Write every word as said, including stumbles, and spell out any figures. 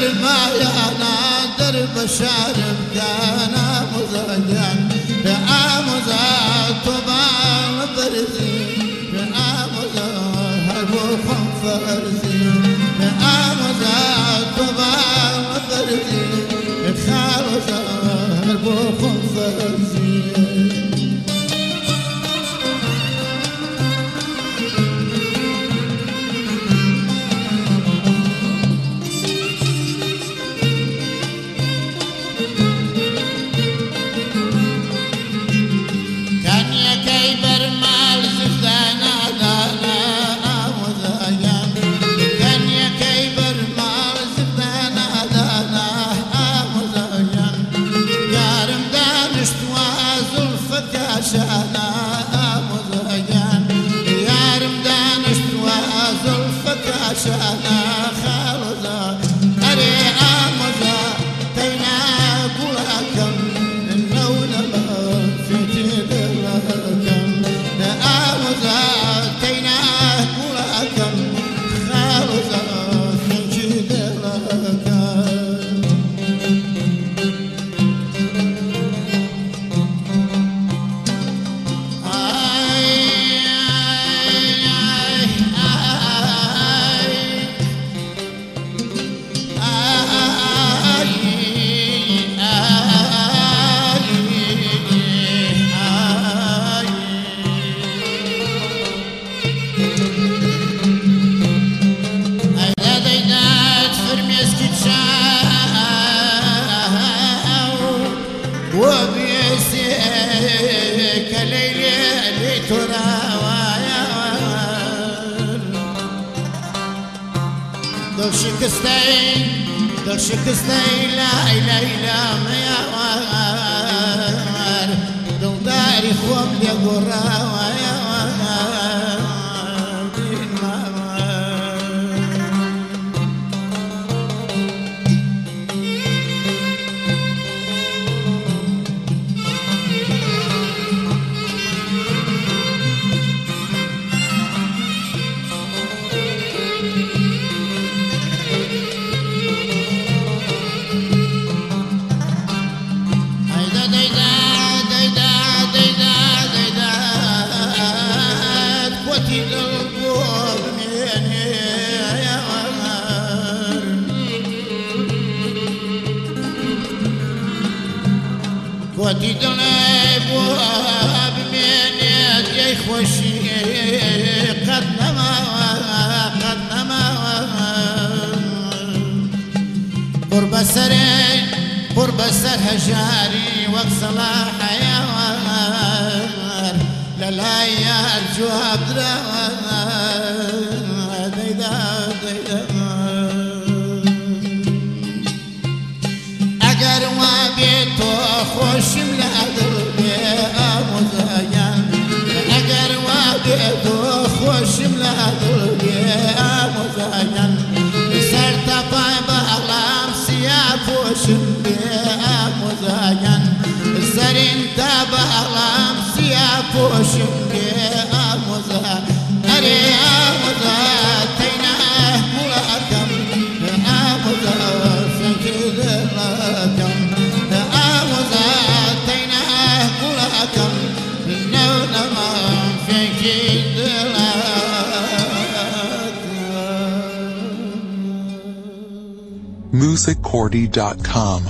المايانا درب الشارب كان مزيان بآمزة طبع برزي بآمزة هربوخم فرزي بآمزة طبع برزي خالزة هربوخم فرزي شانا خالزة أري آمزة تينا قولكم النولة في جدلكم آمزة تينا قولكم خالزة في جدلكم وبيسيك ليلي لتراويا دول شكستين دول شكستين لا إله إلا ميا دول داري خوب لقراويا ودي دلاب وبمين يا خوشي قد نما قد نما قرب السرين قرب السر هجاري وقت صلاح يا وار لا يا الجواب درا ديدا ديدا اگر وابيتو خوش ملادر بأمزيان اگر وابيتو خوش ملادر بأمزيان سرت باي بأغلام سياف وشم بأمزيان سرين تابع أغلام سياف وشم بأمزيان أري أمزيان تينا ملاكم بأمزيان فكر لكم music cordy dot com